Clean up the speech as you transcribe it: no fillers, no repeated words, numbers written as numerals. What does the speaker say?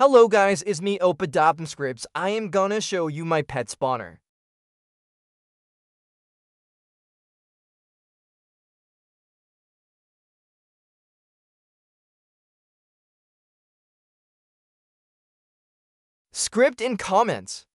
Hello guys, it's me OpaDopScripts. I am gonna show you my pet spawner. Script in comments.